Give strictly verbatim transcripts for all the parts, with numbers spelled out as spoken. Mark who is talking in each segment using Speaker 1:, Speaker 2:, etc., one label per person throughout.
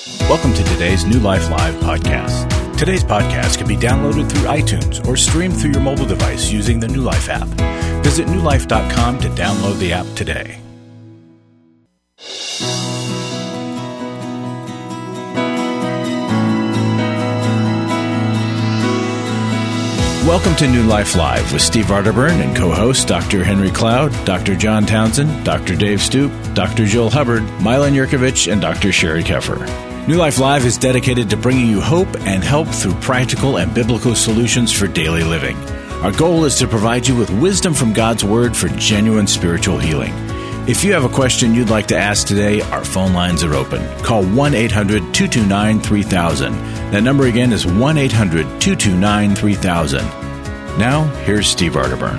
Speaker 1: Welcome to today's New Life Live podcast. Today's podcast can be downloaded through iTunes or streamed through your mobile device using the New Life app. Visit new life dot com to download the app today. Welcome to New Life Live with Steve Arterburn and co-hosts Doctor Henry Cloud, Doctor John Townsend, Doctor Dave Stoop, Doctor Joel Hubbard, Milan Yurkovich, and Doctor Sherry Keffer. New Life Live is dedicated to bringing you hope and help through practical and biblical solutions for daily living. Our goal is to provide you with wisdom from God's Word for genuine spiritual healing. If you have a question you'd like to ask today, our phone lines are open. Call one eight hundred two two nine three thousand. That number again is one eight hundred two two nine three thousand. Now, here's Steve Arterburn.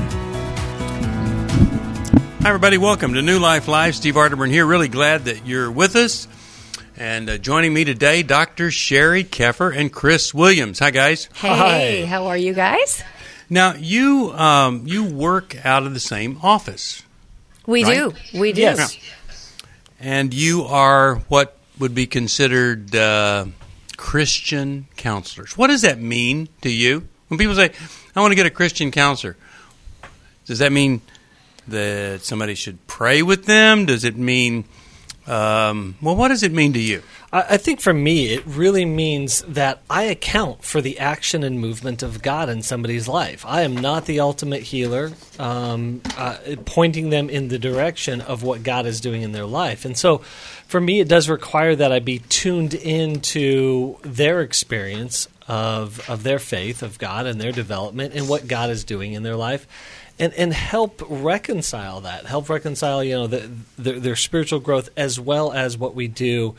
Speaker 2: Hi, everybody. Welcome to New Life Live. Steve Arterburn here. Really glad that you're with us. And uh, joining me today, Doctor Sherry Keffer and Chris Williams. Hi, guys.
Speaker 3: Hey, Hi. How are you guys?
Speaker 2: Now, you um, you work out of the same office.
Speaker 3: We
Speaker 2: right?
Speaker 3: do. We do.
Speaker 2: Yes. And you are what would be considered uh, Christian counselors. What does that mean to you? When people say, I want to get a Christian counselor, does that mean that somebody should pray with them? Does it mean, um, well, what does it mean to you?
Speaker 4: I think for me, it really means that I account for the action and movement of God in somebody's life. I am not the ultimate healer, um, uh, pointing them in the direction of what God is doing in their life. And so for me, it does require that I be tuned into their experience of of their faith, of God and their development and what God is doing in their life. And, and help reconcile that, help reconcile, you know, the, the, their spiritual growth as well as what we do,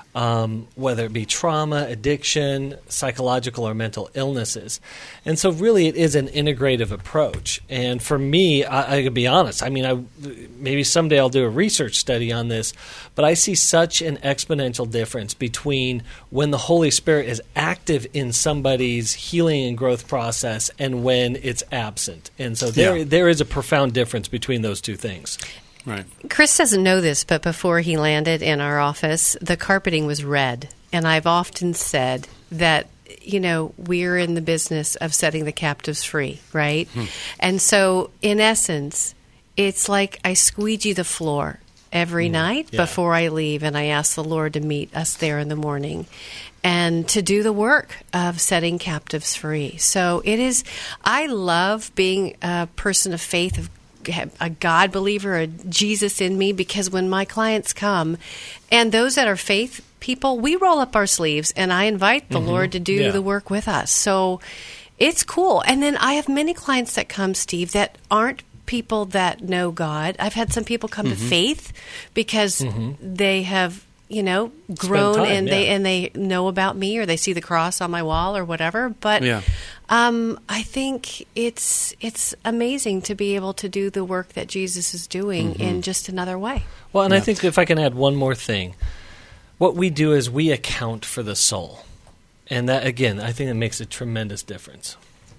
Speaker 4: um, whether it be trauma, addiction, psychological or mental illnesses. And so really it is an integrative approach. And for me, I, I can be honest, I mean, I, maybe someday I'll do a research study on this, but I see such an exponential difference between when the Holy Spirit is active in somebody's healing and growth process and when it's absent. And so there, yeah. there is a profound difference between those two things.
Speaker 2: Right.
Speaker 3: Chris doesn't know this, but before he landed in our office, the carpeting was red. And I've often said that, you know, we're in the business of setting the captives free, right? Hmm. And so, in essence, it's like I squeegee the floor every mm. night yeah. before I leave, and I ask the Lord to meet us there in the morning and to do the work of setting captives free. So it is, I love being a person of faith, of a God believer, a Jesus in me, because when my clients come, and those that are faith people, we roll up our sleeves, and I invite the mm-hmm. Lord to do yeah. the work with us. So it's cool. And then I have many clients that come, Steve, that aren't people that know God. I've had some people come mm-hmm. to faith because mm-hmm. they have, you know, grown time, and yeah. they and they know about me, or they see the cross on my wall or whatever. But yeah. um, I think it's it's amazing to be able to do the work that Jesus is doing mm-hmm. in just another way.
Speaker 4: Well, and
Speaker 2: yeah.
Speaker 4: I think if I can add one more thing, what we do is we account for the soul. And that, again, I think it makes a tremendous difference.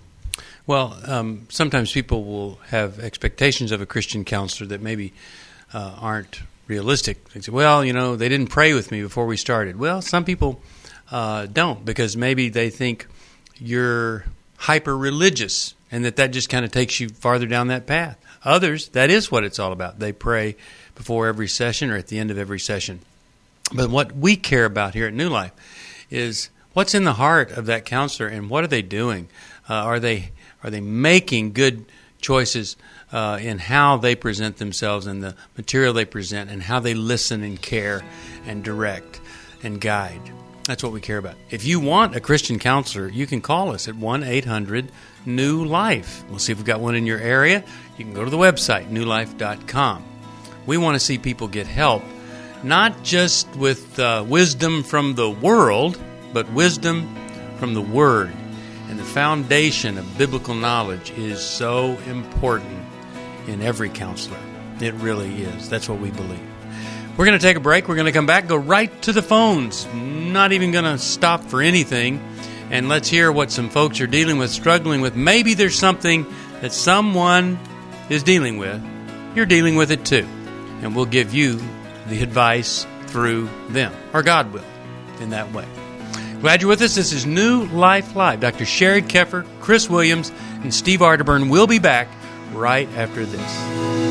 Speaker 2: Well, um, sometimes people will have expectations of a Christian counselor that maybe uh, aren't realistic. They say, well, you know, they didn't pray with me before we started. Well, some people uh, don't, because maybe they think you're hyper-religious and that that just kind of takes you farther down that path. Others, that is what it's all about. They pray before every session or at the end of every session. But what we care about here at New Life is what's in the heart of that counselor, and what are they doing? Uh, are they are they making good choices uh, in how they present themselves and the material they present, and how they listen and care and direct and guide? That's what we care about. If you want a Christian counselor, you can call us at one eight hundred new life. We'll see if we've got one in your area. You can go to the website, new life dot com. We want to see people get help, not just with uh, wisdom from the world, but wisdom from the Word. And the foundation of biblical knowledge is so important in every counselor. It really is. That's what we believe. We're going to take a break. We're going to come back, go right to the phones. Not even going to stop for anything. And let's hear what some folks are dealing with, struggling with. Maybe there's something that someone is dealing with. You're dealing with it too. And we'll give you the advice through them, or God will. in that way. Glad you're with us. This is New Life Live. Doctor Sherry Keffer, Chris Williams, and Steve Arterburn will be back right after this.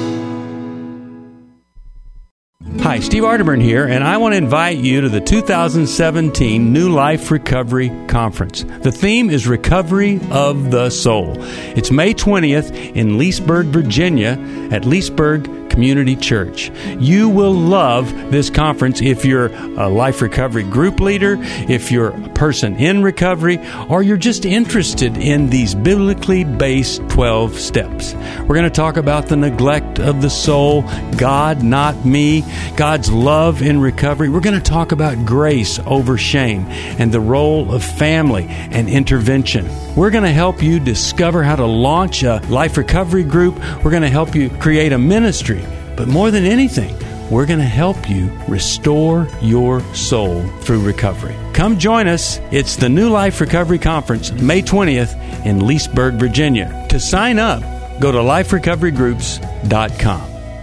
Speaker 2: Hi, Steve Arterburn here, and I want to invite you to the two thousand seventeen New Life Recovery Conference. The theme is Recovery of the Soul. It's May twentieth in Leesburg, Virginia at Leesburg Community Church. You will love this conference if you're a life recovery group leader, if you're a person in recovery, or you're just interested in these biblically based twelve steps. We're going to talk about the neglect of the soul, God, not me, God's love in recovery. We're going to talk about grace over shame and the role of family and intervention. We're going to help you discover how to launch a life recovery group. We're going to help you create a ministry. But more than anything, we're going to help you restore your soul through recovery. Come join us. It's the New Life Recovery Conference, May twentieth in Leesburg, Virginia. To sign up, go to life recovery groups dot com.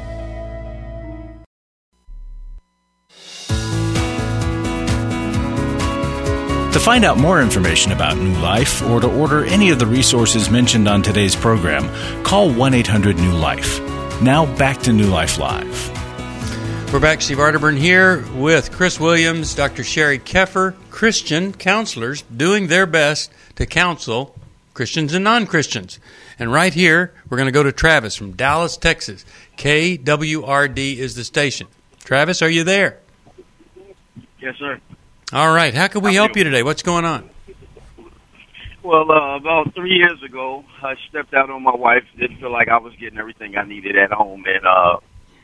Speaker 1: To find out more information about New Life or to order any of the resources mentioned on today's program, call one eight hundred new life. Now back to New Life Live.
Speaker 2: We're back. Steve Arterburn here with Chris Williams, Doctor Sherry Keffer, Christian counselors doing their best to counsel Christians and non-Christians. And right here, we're going to go to Travis from Dallas, Texas. K W R D is the station. Travis, are you there?
Speaker 5: Yes, sir.
Speaker 2: All right. How can we help you today? What's going on?
Speaker 5: Well, uh, about three years ago, I stepped out on my wife. Didn't feel like I was getting everything I needed at home. And uh,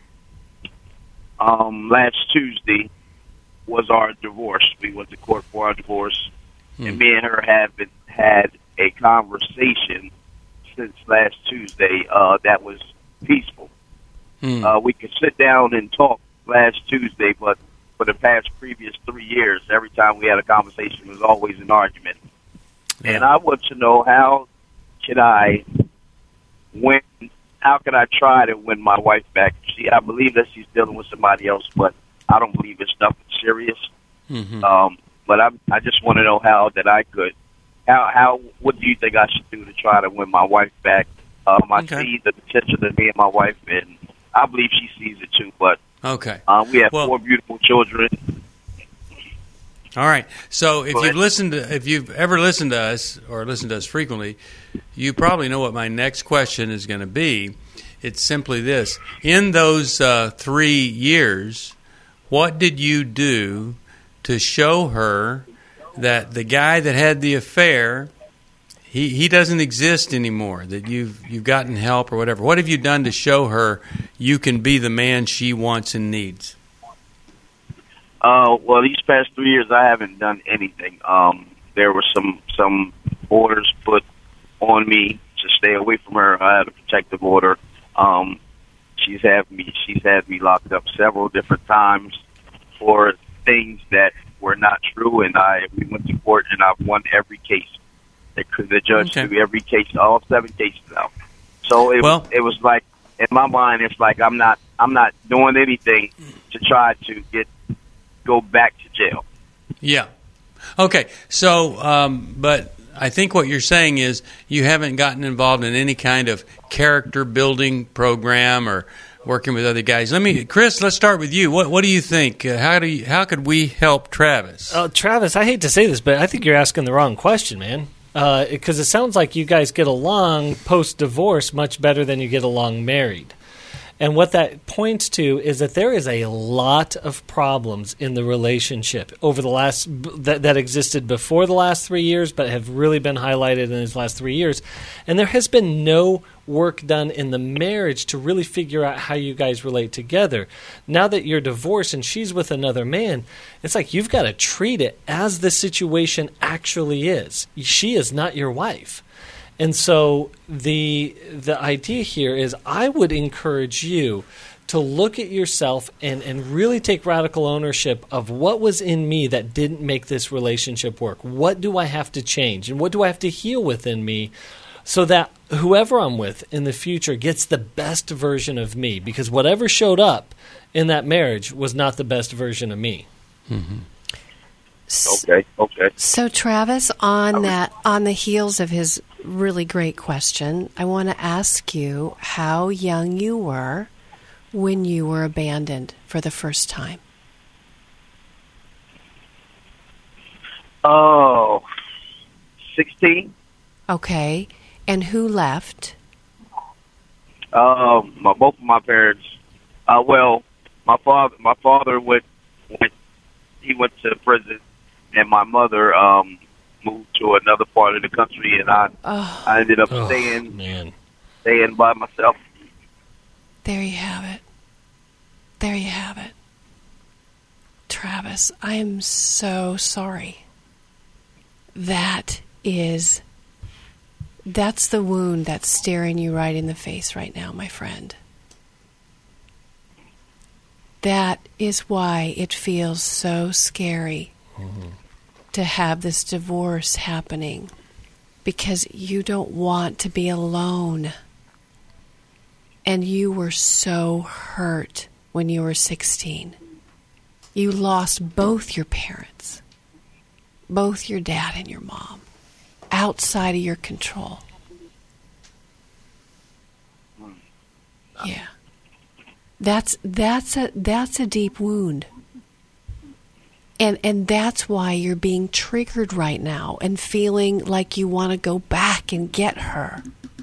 Speaker 5: um, last Tuesday was our divorce. We went to court for our divorce. Hmm. And me and her have been, had a conversation since last Tuesday uh, that was peaceful. Hmm. Uh, we could sit down and talk last Tuesday, but for the past previous three years, every time we had a conversation, it was always an argument. Yeah. And I want to know, how should I win? How can I try to win my wife back? She, I believe that she's dealing with somebody else, but I don't believe it's nothing serious. Mm-hmm. Um, but I, I just want to know how that I could. How, how? What do you think I should do to try to win my wife back? Um, I okay. see the potential in me and my wife, and I believe she sees it too. But
Speaker 2: okay,
Speaker 5: uh, we have
Speaker 2: well,
Speaker 5: four beautiful children.
Speaker 2: All right. So if you've listened to, if you've ever listened to us or listened to us frequently, you probably know what my next question is going to be. It's simply this: in those uh, three years, what did you do to show her that the guy that had the affair, he, he doesn't exist anymore? That you've you've gotten help or whatever. What have you done to show her you can be the man she wants and needs?
Speaker 5: Uh, well, these past three years, I haven't done anything. Um, there were some some orders put on me to stay away from her. I had a protective order. Um, she's had me she's had me locked up several different times for things that were not true, and I we went to court, and I've won every case. The, the judge
Speaker 2: okay.
Speaker 5: threw every case, all seven cases out. So it
Speaker 2: well,
Speaker 5: it was like, in my mind, it's like I'm not I'm not doing anything to try to get. go back to jail.
Speaker 2: Yeah. Okay. So, um, but I think what you're saying is you haven't gotten involved in any kind of character building program or working with other guys. Let me, Chris, let's start with you. What What do you think? Uh, how do you, how could we help Travis?
Speaker 4: Uh, Travis, I hate to say this, but I think you're asking the wrong question, man. Because uh, it sounds like you guys get along post-divorce much better than you get along married. And what that points to is that there is a lot of problems in the relationship over the last that, that existed before the last three years, but have really been highlighted in these last three years. And there has been no work done in the marriage to really figure out how you guys relate together. Now that you're divorced and she's with another man, it's like you've got to treat it as the situation actually is. She is not your wife. And so the the idea here is I would encourage you to look at yourself and, and really take radical ownership of what was in me that didn't make this relationship work. What do I have to change? And what do I have to heal within me so that whoever I'm with in the future gets the best version of me? Because whatever showed up in that marriage was not the best version of me.
Speaker 2: Mm-hmm.
Speaker 5: Okay, okay.
Speaker 3: So, Travis, on that, on the heels of his really great question, I want to ask you how young you were when you were abandoned for the first time.
Speaker 5: Oh, sixteen.
Speaker 3: Okay, and who left?
Speaker 5: Uh, my both of my parents. Uh, well, my father, my father went, went, he went to prison, and my mother um, moved to another part of the country, and I,
Speaker 3: Oh.
Speaker 5: I ended up
Speaker 4: Oh,
Speaker 5: staying,
Speaker 4: man.
Speaker 5: staying by myself.
Speaker 3: There you have it. There you have it. Travis, I am so sorry. That is, that's the wound that's staring you right in the face right now, my friend. That is why it feels so scary mm-hmm. to have this divorce happening, because you don't want to be alone. And you were so hurt when you were sixteen. You lost both your parents, both your dad and your mom, outside of your control. Yeah. That's that's a that's a deep wound. And and that's why you're being triggered right now and feeling like you want to go back and get her.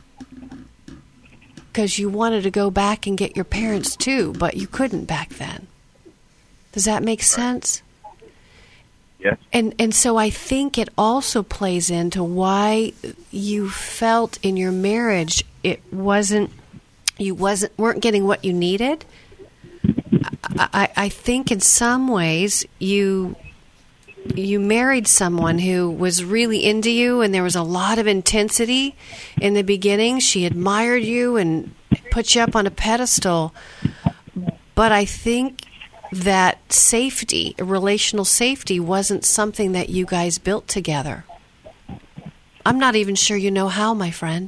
Speaker 3: Because you wanted to go back and get your parents too, but you couldn't back then. Does that make sense?
Speaker 5: Yes.
Speaker 3: And and so I think it also plays into why you felt in your marriage it wasn't you wasn't weren't getting what you needed. I, I think in some ways you you married someone who was really into you, and there was a lot of intensity in the beginning. She admired you and put you up on a pedestal. But I think that safety, relational safety, wasn't something that you guys built together. I'm not even sure you know how, my friend.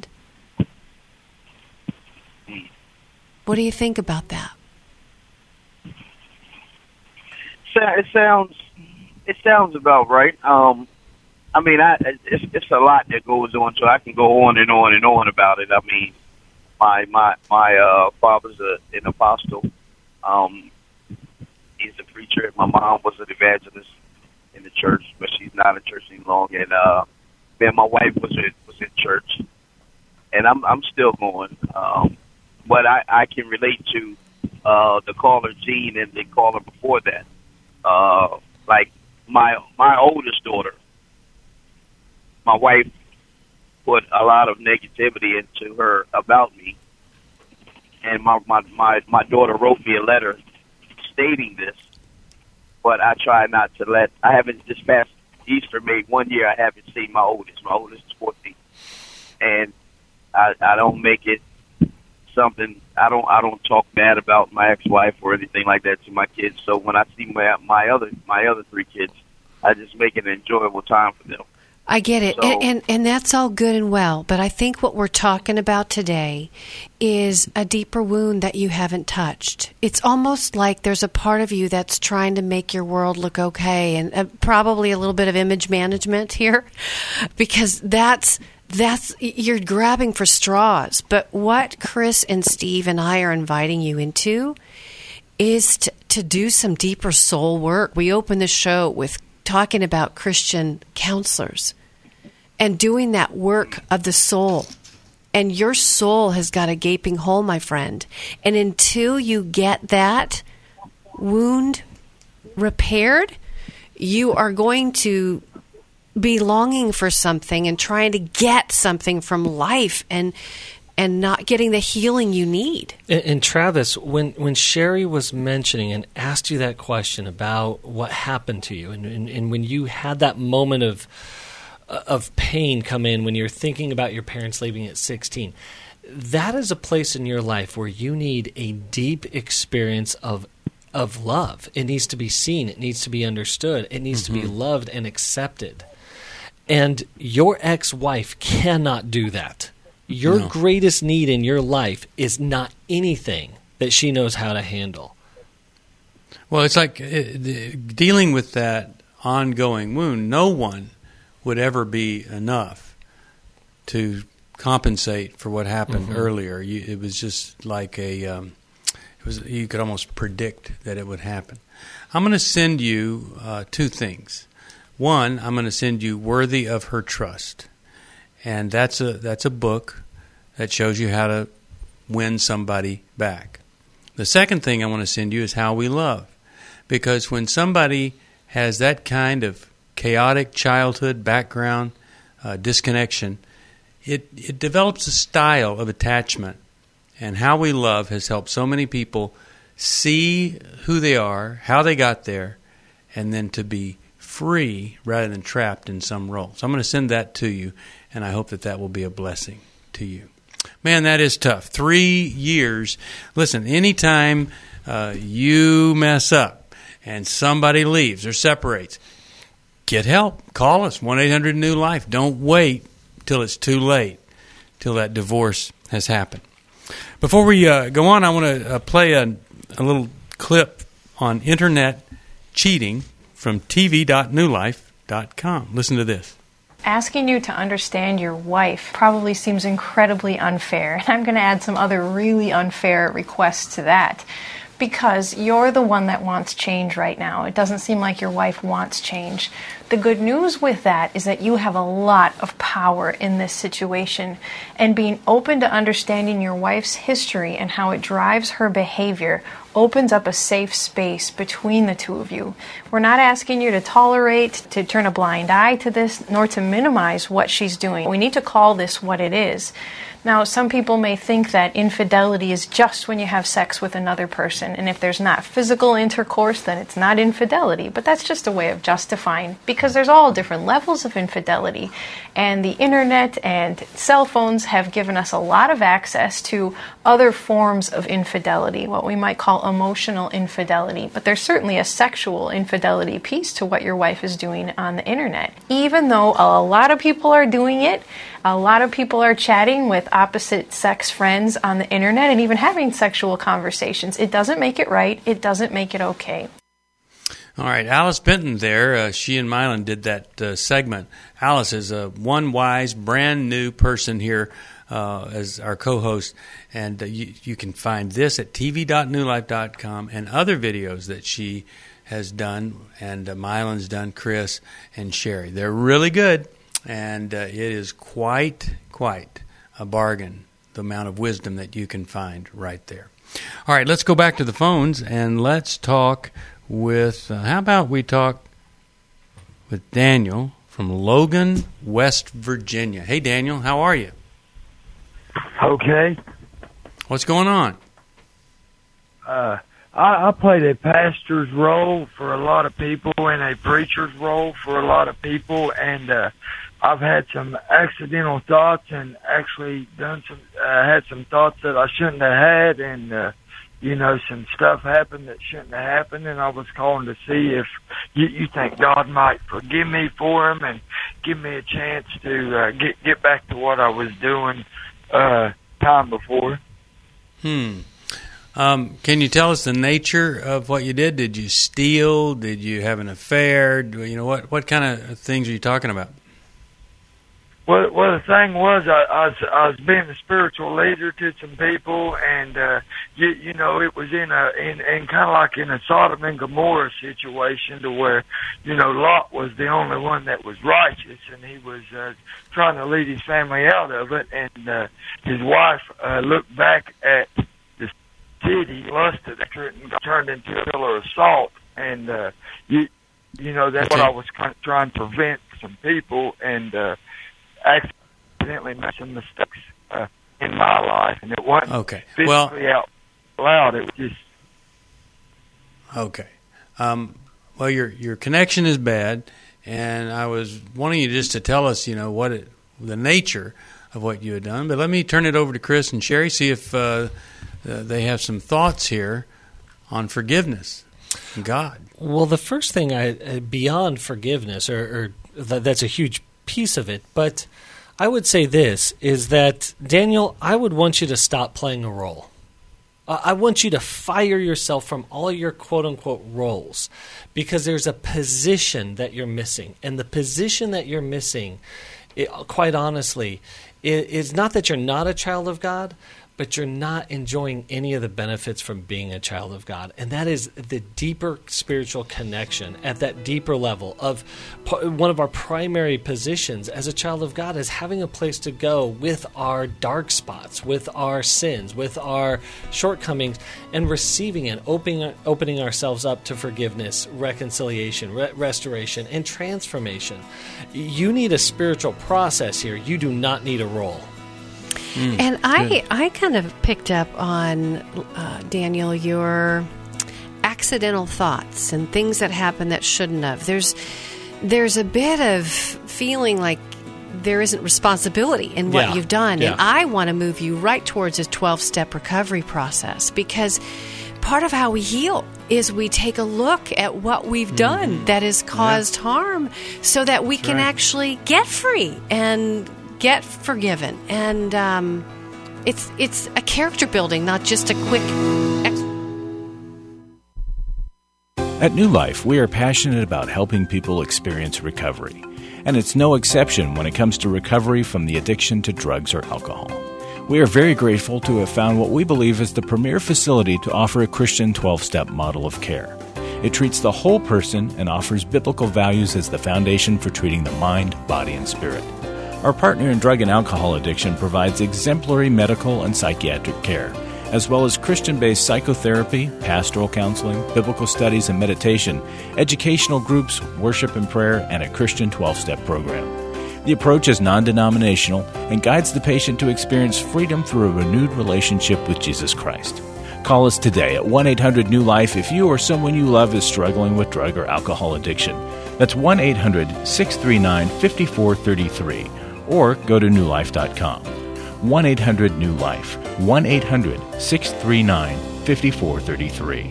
Speaker 3: What do you think about that?
Speaker 5: It sounds, it sounds about right. Um, I mean, I, it's, it's a lot that goes on, so I can go on and on and on about it. I mean, my my my uh, father's a, an apostle. Um, he's a preacher. My mom was an evangelist in the church, but she's not in church any longer. And uh, then my wife was in, was in church, and I'm I'm still going. Um, but I, I can relate to uh, the caller Gene and the caller before that. Uh, like my my oldest daughter, my wife put a lot of negativity into her about me, and my my my, my daughter wrote me a letter stating this. But I try not to let. I haven't this past Easter made one year. I haven't seen my oldest. My oldest is fourteen, and I I don't make it something. I don't I don't talk bad about my ex-wife or anything like that to my kids. So when I see my my other my other three kids, I just make it an enjoyable time for them.
Speaker 3: I get it,
Speaker 5: So,
Speaker 3: and, and and that's all good and well. But I think what we're talking about today is a deeper wound that you haven't touched. It's almost like there's a part of you that's trying to make your world look okay, and uh, probably a little bit of image management here, because that's. That's you're grabbing for straws. But what Chris and Steve and I are inviting you into is to, to do some deeper soul work. We open the show with talking about Christian counselors and doing that work of the soul. And your soul has got a gaping hole, my friend. And until you get that wound repaired, you are going to be longing for something and trying to get something from life and and not getting the healing you need.
Speaker 4: And, and Travis, when, when Sherry was mentioning and asked you that question about what happened to you, and, and, and when you had that moment of of pain come in when you're thinking about your parents leaving at sixteen, that is a place in your life where you need a deep experience of of love. It needs to be seen. It needs to be understood. It needs mm-hmm. to be loved and accepted. And your ex-wife cannot do that. Your no. greatest need in your life is not anything that she knows how to handle.
Speaker 2: Well, it's like uh, dealing with that ongoing wound. No one would ever be enough to compensate for what happened mm-hmm. earlier. You, it was just like a, um, it was you could almost predict that it would happen. I'm going to send you uh, two things. One, I'm going to send you Worthy of Her Trust, and that's a that's a book that shows you how to win somebody back. The second thing I want to send you is How We Love, because when somebody has that kind of chaotic childhood background, uh, disconnection, it, it develops a style of attachment. And How We Love has helped so many people see who they are, how they got there, and then to be free rather than trapped in some role. So I'm going to send that to you, and I hope that that will be a blessing to you. Man, that is tough. Three years. Listen, anytime uh, you mess up and somebody leaves or separates, get help. Call us, one eight hundred new life. Don't wait till it's too late, till that divorce has happened. Before we uh, go on, I want to uh, play a, a little clip on internet cheating from t v dot new life dot com. Listen to this.
Speaker 6: Asking you to understand your wife probably seems incredibly unfair, and I'm going to add some other really unfair requests to that, because you're the one that wants change right now. It doesn't seem like your wife wants change. The good news with that is that you have a lot of power in this situation, and being open to understanding your wife's history and how it drives her behavior opens up a safe space between the two of you. We're not asking you to tolerate, to turn a blind eye to this, nor to minimize what she's doing. We need to call this what it is. Now, some people may think that infidelity is just when you have sex with another person, and if there's not physical intercourse, then it's not infidelity. But that's just a way of justifying, because there's all different levels of infidelity, and the internet and cell phones have given us a lot of access to other forms of infidelity, what we might call emotional infidelity. But there's certainly a sexual infidelity piece to what your wife is doing on the internet. Even though a lot of people are doing it, a lot of people are chatting with opposite sex friends on the internet and even having sexual conversations. It doesn't make it right. It doesn't make it okay.
Speaker 2: All right, Alice Benton there. Uh, she and Mylon did that uh, segment. Alice is a one wise, brand new person here uh, as our co-host. And uh, you, you can find this at t v dot new life dot com and other videos that she has done, and uh, Mylon's done, Chris and Sherry. They're really good. And uh, it is quite, quite a bargain, the amount of wisdom that you can find right there. All right, let's go back to the phones, and let's talk with, uh, how about we talk with Daniel from Logan, West Virginia. Hey, Daniel, how are you?
Speaker 7: Okay.
Speaker 2: What's going on?
Speaker 7: Uh, I, I played a pastor's role for a lot of people and a preacher's role for a lot of people, and uh, I've had some accidental thoughts and actually done some, uh, had some thoughts that I shouldn't have had, and, uh, you know, some stuff happened that shouldn't have happened, and I was calling to see if you, you think God might forgive me for them and give me a chance to uh, get get back to what I was doing uh, time before.
Speaker 2: Hmm. Um, can you tell us the nature of what you did? Did you steal? Did you have an affair? You know, what, what kind of things are you talking about?
Speaker 7: Well, well, the thing was, I, I was I was being a spiritual leader to some people, and uh, you, you know, it was in a in, in kind of like in a Sodom and Gomorrah situation, to where, you know, Lot was the only one that was righteous, and he was uh, trying to lead his family out of it, and uh, his wife uh, looked back at the city, lusted after it, and got turned into a pillar of salt, and uh, you you know that's
Speaker 2: okay.
Speaker 7: what I was kind of trying to prevent some people, and. Uh, accidentally made some mistakes uh, in my life, and it wasn't
Speaker 2: okay.
Speaker 7: physically
Speaker 2: well,
Speaker 7: out loud. It was just
Speaker 2: okay. Um, well, your your connection is bad, and I was wanting you just to tell us, you know, what it, the nature of what you had done. But let me turn it over to Chris and Sherry, see if uh, uh, they have some thoughts here on forgiveness and God.
Speaker 4: Well, the first thing I beyond forgiveness, or, or that, that's a huge piece of it, but I would say this is that, Daniel, I would want you to stop playing a role. Uh, I want you to fire yourself from all your quote-unquote roles, because there's a position that you're missing. And the position that you're missing, it, quite honestly, it, is not that you're not a child of God, but you're not enjoying any of the benefits from being a child of God. And that is the deeper spiritual connection at that deeper level of one of our primary positions as a child of God is having a place to go with our dark spots, with our sins, with our shortcomings, and receiving and opening, opening ourselves up to forgiveness, reconciliation, re- restoration, and transformation. You need a spiritual process here. You do not need a role.
Speaker 3: Mm, and I, I kind of picked up on, uh, Daniel, your accidental thoughts and things that happen that shouldn't have. There's, there's a bit of feeling like there isn't responsibility in what
Speaker 4: yeah.
Speaker 3: you've done.
Speaker 4: Yeah.
Speaker 3: And I want to move you right towards a twelve-step recovery process, because part of how we heal is we take a look at what we've done mm-hmm. that has caused yeah. harm, so that we That's can right. actually get free and get forgiven. And um, it's it's a character building, not just a quick ex-
Speaker 1: At New Life, we are passionate about helping people experience recovery. And it's no exception when it comes to recovery from the addiction to drugs or alcohol. We are very grateful to have found what we believe is the premier facility to offer a Christian twelve-step model of care. It treats the whole person and offers biblical values as the foundation for treating the mind, body, and spirit. Our partner in drug and alcohol addiction provides exemplary medical and psychiatric care, as well as Christian-based psychotherapy, pastoral counseling, biblical studies and meditation, educational groups, worship and prayer, and a Christian twelve-step program. The approach is non-denominational and guides the patient to experience freedom through a renewed relationship with Jesus Christ. Call us today at one eight hundred new life if you or someone you love is struggling with drug or alcohol addiction. That's one eight hundred six three nine five four three three. Or go to new life dot com. one eight hundred new life. one eight hundred six three nine five four three three.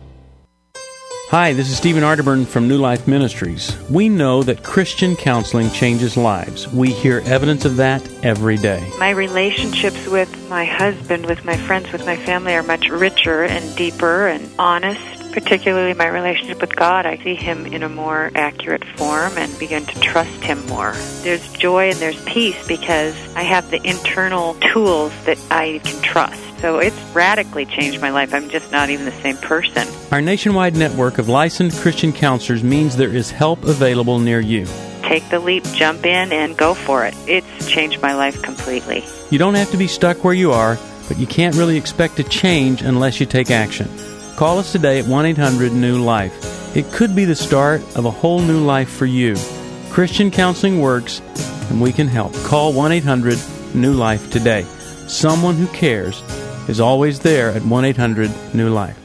Speaker 2: Hi, this is Stephen Arterburn from New Life Ministries. We know that Christian counseling changes lives. We hear evidence of that every day.
Speaker 8: My relationships with my husband, with my friends, with my family are much richer and deeper and honest. Particularly my relationship with God, I see Him in a more accurate form and begin to trust Him more. There's joy and there's peace because I have the internal tools that I can trust. So it's radically changed my life. I'm just not even the same person.
Speaker 2: Our nationwide network of licensed Christian counselors means there is help available near you.
Speaker 8: Take the leap, jump in, and go for it. It's changed my life completely.
Speaker 2: You don't have to be stuck where you are, but you can't really expect to change unless you take action. Call us today at one eight hundred new life. It could be the start of a whole new life for you. Christian counseling works, and we can help. Call one eight hundred new life today. Someone who cares is always there at one eight hundred new life.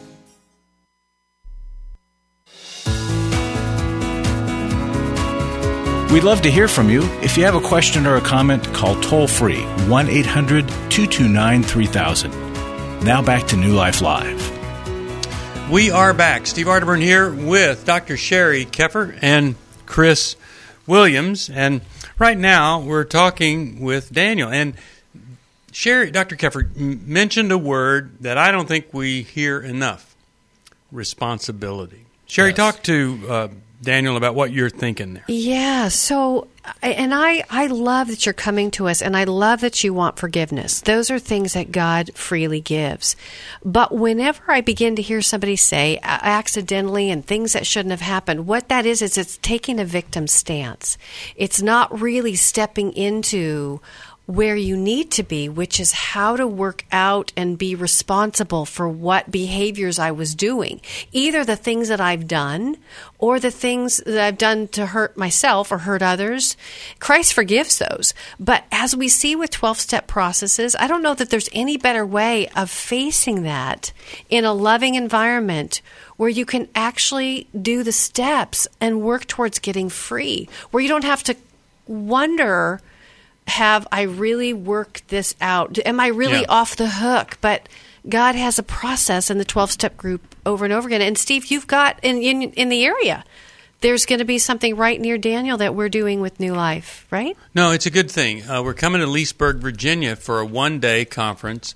Speaker 1: We'd love to hear from you. If you have a question or a comment, call toll-free one eight hundred two two nine three thousand. Now back to New Life Live.
Speaker 2: We are back. Steve Arterburn here with Doctor Sherry Keffer and Chris Williams. And right now we're talking with Daniel. And Sherry, Doctor Keffer mentioned a word that I don't think we hear enough: responsibility. Sherry, yes. Talk to uh, Daniel about what you're thinking there.
Speaker 3: Yeah, so, and I, I love that you're coming to us, and I love that you want forgiveness. Those are things that God freely gives. But whenever I begin to hear somebody say accidentally and things that shouldn't have happened, what that is, is it's taking a victim stance. It's not really stepping into where you need to be, which is how to work out and be responsible for what behaviors I was doing, either the things that I've done or the things that I've done to hurt myself or hurt others. Christ forgives those. But as we see with twelve-step processes, I don't know that there's any better way of facing that in a loving environment where you can actually do the steps and work towards getting free, where you don't have to wonder, have I really worked this out? Am I really yeah. off the hook? But God has a process in the twelve-step group over and over again. And Steve, you've got in in, in the area, there's going to be something right near Daniel that we're doing with New Life, right?
Speaker 2: No, it's a good thing. Uh, we're coming to Leesburg, Virginia for a one-day conference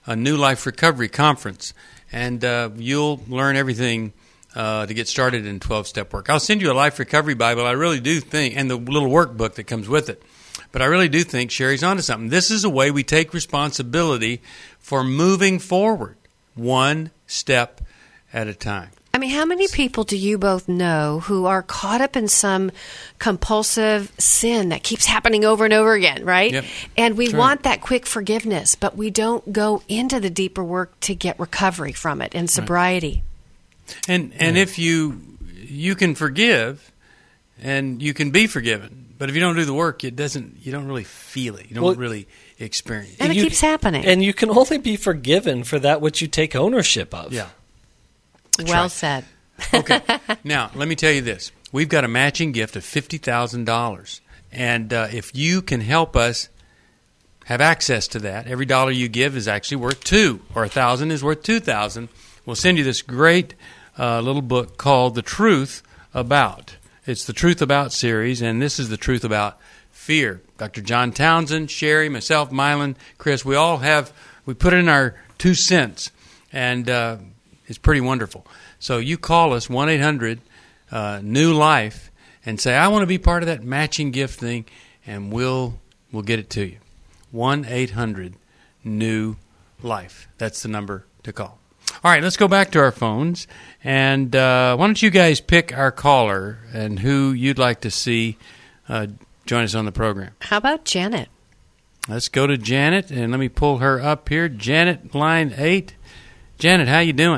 Speaker 2: a New Life Recovery Conference, and uh, you'll learn everything uh, to get started in twelve-step work. I'll send you a Life Recovery Bible. I really do think, and the little workbook that comes with it. But I really do think Sherry's onto something. This is a way we take responsibility for moving forward, one step at a time.
Speaker 3: I mean, how many people do you both know who are caught up in some compulsive sin that keeps happening over and over again, right?
Speaker 2: Yep.
Speaker 3: And we
Speaker 2: That's
Speaker 3: want
Speaker 2: right.
Speaker 3: that quick forgiveness, but we don't go into the deeper work to get recovery from it and sobriety.
Speaker 2: Right. And and if you you can forgive and you can be forgiven, but if you don't do the work, it doesn't. You don't really feel it. You don't
Speaker 4: Well,
Speaker 2: really experience it.
Speaker 3: And it
Speaker 4: you,
Speaker 3: keeps happening.
Speaker 4: And you can only be forgiven for that which you take ownership of.
Speaker 2: Yeah.
Speaker 3: Well
Speaker 2: right.
Speaker 3: said.
Speaker 2: Okay. Now, let me tell you this. We've got a matching gift of fifty thousand dollars. And uh, if you can help us have access to that, every dollar you give is actually worth two, or a thousand is worth two thousand. We'll send you this great uh, little book called The Truth About. It's the Truth About series, and this is the truth about fear. Doctor John Townsend, Sherry, myself, Mylan, Chris, we all have, we put in our two cents, and uh, it's pretty wonderful. So you call us, one eight hundred new life, and say, I want to be part of that matching gift thing, and we'll we'll get it to you. one eight hundred new life. That's the number to call. All right, let's go back to our phones. And uh, why don't you guys pick our caller and who you'd like to see uh, join us on the program.
Speaker 3: How about Janet?
Speaker 2: Let's go to Janet, and let me pull her up here. Janet, line eight. Janet, how you doing?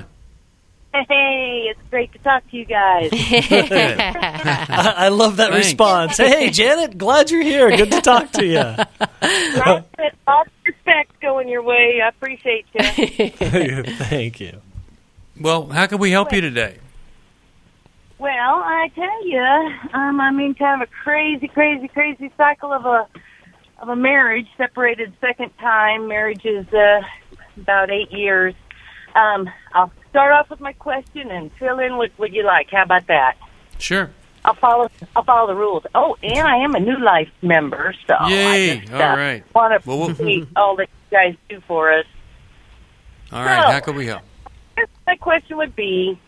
Speaker 9: Hey, it's great to talk to you guys.
Speaker 4: I, I love that
Speaker 2: Thanks.
Speaker 4: response. Hey, Janet, glad you're here. Good to talk to you.
Speaker 9: Lots of lots of respect going your way. I appreciate you.
Speaker 4: Thank you.
Speaker 2: Well, how can we help you today?
Speaker 9: Well, I tell you, um, I'm in kind of a crazy, crazy, crazy cycle of a of a marriage. Separated second time. Marriage is uh, about eight years. Um, I'll start off with my question and fill in what would you like. How about that?
Speaker 2: Sure.
Speaker 9: I'll follow. I'll follow the rules. Oh, and I am a New Life member, so
Speaker 2: Yay!
Speaker 9: I just uh,
Speaker 2: All right.
Speaker 9: want to
Speaker 2: Well, we'll-
Speaker 9: appreciate all that you guys do for us.
Speaker 2: All right,
Speaker 9: So-
Speaker 2: how can we help?
Speaker 9: My question would be,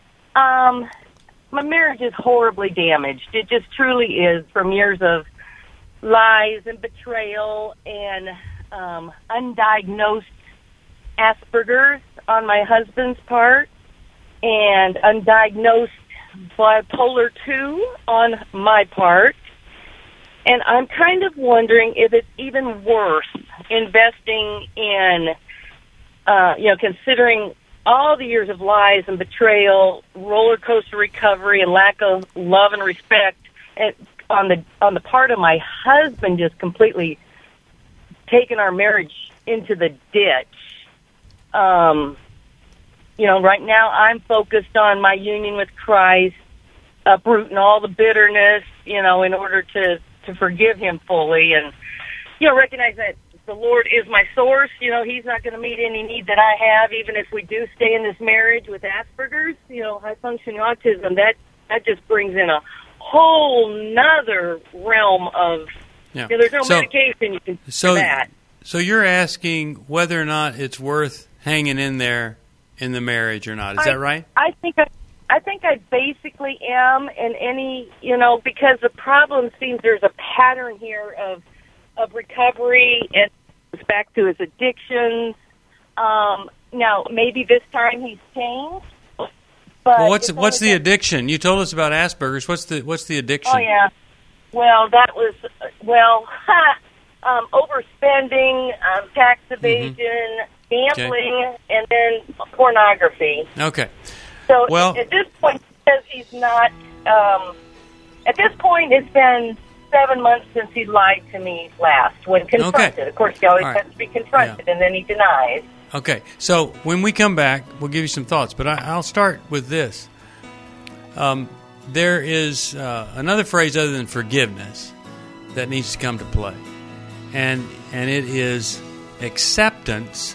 Speaker 9: um, my marriage is horribly damaged. It just truly is, from years of lies and betrayal and um, undiagnosed Asperger's on my husband's part and undiagnosed bipolar two on my part. And I'm kind of wondering if it's even worse investing in, uh, you know, considering all the years of lies and betrayal, roller coaster recovery, and lack of love and respect and on the on the part of my husband, just completely taking our marriage into the ditch. Um, you know, right now I'm focused on my union with Christ, uprooting all the bitterness, you know, in order to, to forgive him fully and, you know, recognize that the Lord is my source. You know, he's not going to meet any need that I have, even if we do stay in this marriage with Asperger's, you know, high-functioning autism. That that just brings in a whole nother realm of,
Speaker 2: Yeah.
Speaker 9: you know, there's no
Speaker 2: So-
Speaker 9: medication you can do
Speaker 2: So,
Speaker 9: for that.
Speaker 2: so you're asking whether or not it's worth hanging in there in the marriage or not. Is
Speaker 9: I,
Speaker 2: that right?
Speaker 9: I think I, I think I basically am in any, you know, because the problem seems there's a pattern here of of recovery and it's back to his addictions. Um, now, maybe this time he's changed. But
Speaker 2: Well, what's
Speaker 9: it's
Speaker 2: what's
Speaker 9: only
Speaker 2: the
Speaker 9: been-
Speaker 2: addiction? You told us about Asperger's. What's the what's the addiction?
Speaker 9: Oh, yeah. Well, that was, well, um, overspending, um, tax evasion, gambling, and then pornography.
Speaker 2: Okay.
Speaker 9: So
Speaker 2: Well-
Speaker 9: at this point, because he's not, um, at this point, it's been seven months since he lied to me last when confronted.
Speaker 2: Okay.
Speaker 9: Of course, he always
Speaker 2: All right.
Speaker 9: has to be confronted, and then he denies.
Speaker 2: Okay, so when we come back, we'll give you some thoughts, but I, I'll start with this. Um, there is uh, another phrase other than forgiveness that needs to come to play, and and it is acceptance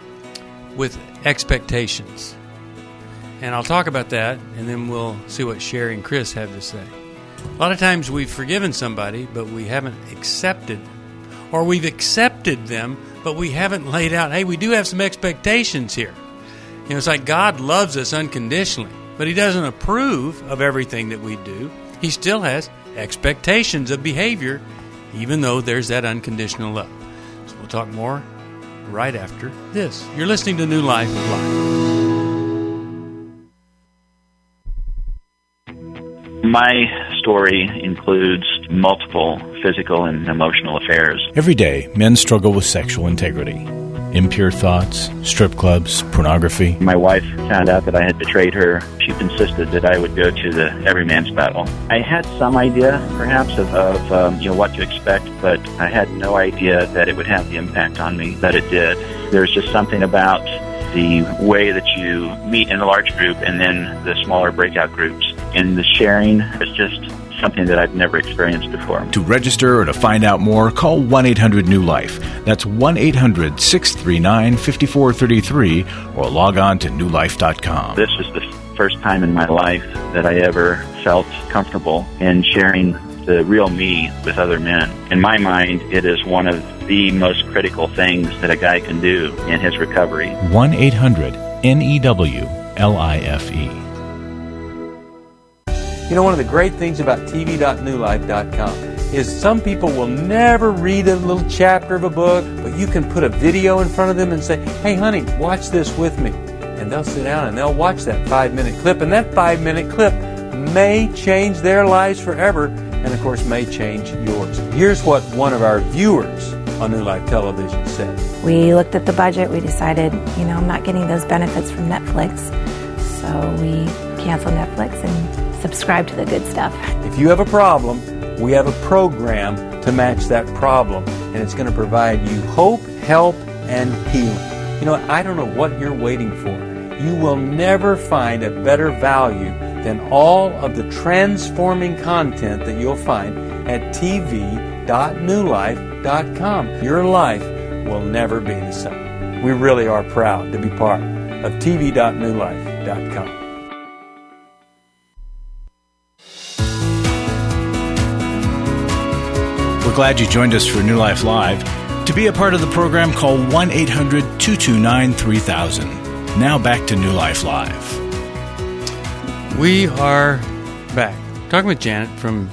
Speaker 2: with expectations. And I'll talk about that, and then we'll see what Sherry and Chris have to say. A lot of times we've forgiven somebody, but we haven't accepted them, or we've accepted them, but we haven't laid out, hey, we do have some expectations here. You know, it's like God loves us unconditionally, but He doesn't approve of everything that we do. He still has expectations of behavior, even though there's that unconditional love. So we'll talk more right after this. You're listening to New Life Live.
Speaker 10: My story includes multiple physical and emotional affairs.
Speaker 1: Every day, men struggle with sexual integrity. Impure thoughts, strip clubs, pornography.
Speaker 10: My wife found out that I had betrayed her. She insisted that I would go to the everyman's battle. I had some idea, perhaps, of, of um, you know what to expect, but I had no idea that it would have the impact on me that it did. There's just something about the way that you meet in a large group and then the smaller breakout groups. And the sharing is just something that I've never experienced before.
Speaker 1: To register or to find out more, call one eight hundred new life. That's one eight hundred six three nine five four three three or log on to new life dot com.
Speaker 10: This was the first time in my life that I ever felt comfortable in sharing the real me with other men. In my mind, it is one of the most critical things that a guy can do in his recovery.
Speaker 1: one eight hundred N E W L I F E.
Speaker 11: You know, one of the great things about T V dot new life dot com is some people will never read a little chapter of a book, but you can put a video in front of them and say, hey, honey, watch this with me. And they'll sit down and they'll watch that five-minute clip, and that five-minute clip may change their lives forever and, of course, may change yours. Here's what one of our viewers on New Life Television said.
Speaker 12: We looked at the budget. We decided, you know, I'm not getting those benefits from Netflix, so we canceled Netflix and subscribe to the good stuff.
Speaker 11: If you have a problem, we have a program to match that problem, and it's going to provide you hope, help, and healing. You know, I don't know what you're waiting for. You will never find a better value than all of the transforming content that you'll find at T V dot new life dot com. Your life will never be the same. We really are proud to be part of T V dot new life dot com.
Speaker 1: We're glad you joined us for New Life Live. To be a part of the program, call one eight hundred two two nine three thousand. Now back to New Life Live.
Speaker 2: We are back. Talking with Janet from,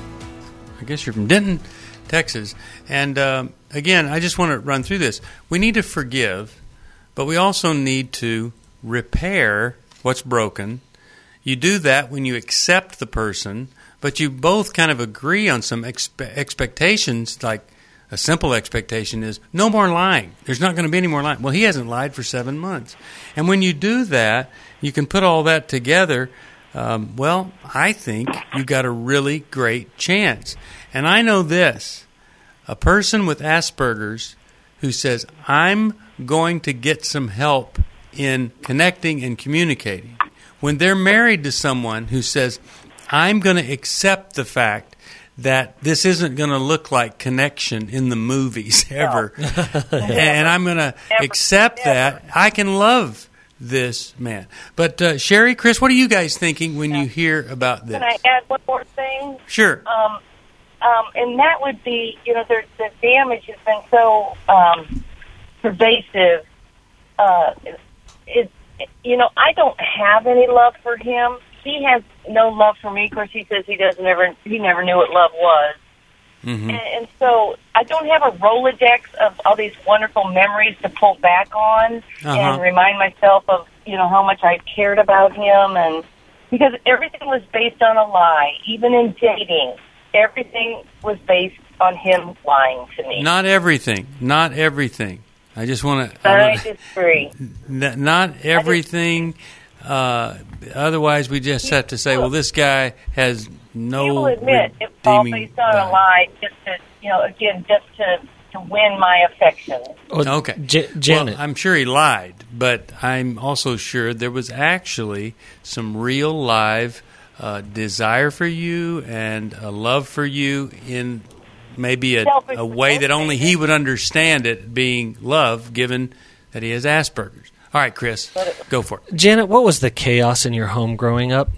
Speaker 2: I guess you're from Denton, Texas. And um, again, I just want to run through this. We need to forgive, but we also need to repair what's broken. You do that when you accept the person, but you both kind of agree on some expe- expectations, like a simple expectation is no more lying. There's not going to be any more lying. Well, he hasn't lied for seven months. And when you do that, you can put all that together. Um, well, I think you've got a really great chance. And I know this. A person with Asperger's who says, I'm going to get some help in connecting and communicating, when they're married to someone who says, I'm going to accept the fact that this isn't going to look like connection in the movies ever, no. and I'm going to accept never. that, I can love this man. But uh, Sherry, Chris, what are you guys thinking when yeah. you hear about this?
Speaker 9: Can I add one more thing?
Speaker 2: Sure.
Speaker 9: Um, um, and that would be, you know, the, the damage has been so um, pervasive. Uh, it, you know, I don't have any love for him. He has no love for me. Of course, he says he doesn't ever, he never knew what love was. Mm-hmm. And, and so I don't have a Rolodex of all these wonderful memories to pull back on uh-huh. and remind myself of, you know, how much I cared about him. And because everything was based on a lie, even in dating, everything was based on him lying to me.
Speaker 2: Not everything. Not everything. I just want to...
Speaker 9: I, I disagree.
Speaker 2: N- not everything... Uh, otherwise, we just have to say, well, this guy has no.
Speaker 9: You will admit it's all based on a lie, just to, you know, again, just to, to win my affection.
Speaker 2: Okay,
Speaker 4: J- Janet,
Speaker 2: well, I'm sure he lied, but I'm also sure there was actually some real live uh, desire for you and a love for you in maybe a, a way that only he would understand it being love, given that he has Asperger's. All right, Chris, go for it.
Speaker 4: Janet, what was the chaos in your home growing up?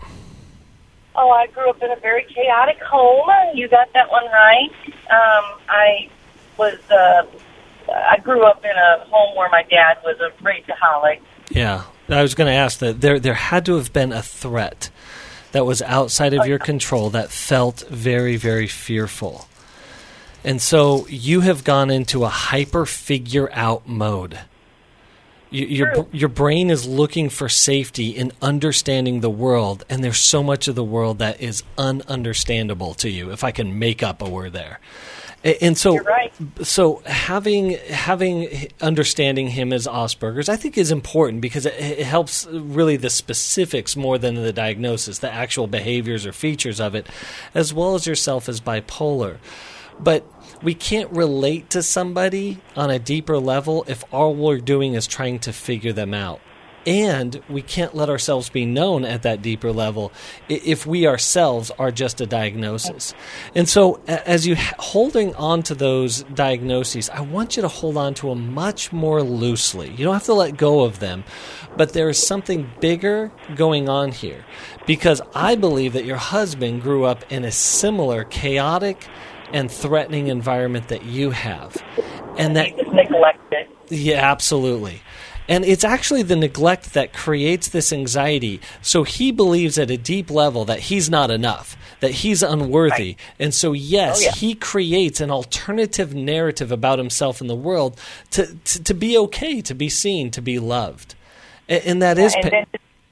Speaker 9: Oh, I grew up in a very chaotic home. You got that one right. Um, I was uh, I grew up in a home where my dad was a rageaholic.
Speaker 4: Yeah, I was going to ask that there there had to have been a threat that was outside of
Speaker 9: Oh,
Speaker 4: your
Speaker 9: yeah.
Speaker 4: control that felt very, very fearful. And so you have gone into a hyper figure out mode. You, your
Speaker 9: True.
Speaker 4: your brain is looking for safety in understanding the world, and there's so much of the world that is ununderstandable to you, if I can make up a word there. A- And so,
Speaker 9: You're right.
Speaker 4: so having having understanding him as Asperger's, I think, is important because it, it helps really the specifics more than the diagnosis, the actual behaviors or features of it, as well as yourself as bipolar. But we can't relate to somebody on a deeper level if all we're doing is trying to figure them out. And we can't let ourselves be known at that deeper level i- if we ourselves are just a diagnosis. And so a- as you h- holding on to those diagnoses, I want you to hold on to them much more loosely. You don't have to let go of them, but there is something bigger going on here. Because I believe that your husband grew up in a similar chaotic and threatening environment that you have. And that
Speaker 9: He just neglected.
Speaker 4: yeah, absolutely. And it's actually the neglect that creates this anxiety. So he believes at a deep level that he's not enough, that he's unworthy.
Speaker 9: Right.
Speaker 4: And so, yes,
Speaker 9: Oh, yeah.
Speaker 4: he creates an alternative narrative about himself in the world to, to, to be okay, to be seen, to be loved. And, and that is
Speaker 9: and,
Speaker 4: pa-
Speaker 9: then